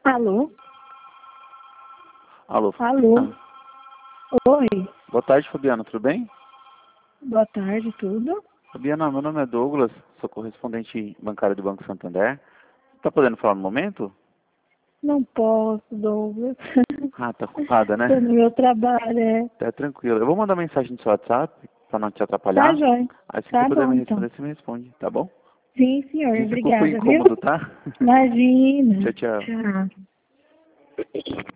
Alô? Alô, Alô? Fabiana? Oi, Boa tarde, Fabiana, tudo bem? boa tarde, tudo? Fabiana, meu nome é Douglas, sou correspondente bancário do Banco Santander. Tá podendo falar no momento? Não posso, Douglas. Ah, tá ocupada, né? Tô no meu trabalho, é. Tá tranquilo. Eu vou mandar mensagem no seu WhatsApp, pra não te Tá, atrapalhar. jóia. Aí se você Tá puder bom, me então. responder, você me responde, tá bom? Sim, senhor, Desculpa o obrigada, viu? incômodo, tá? Imagina. Tchau, tchau. Tchau.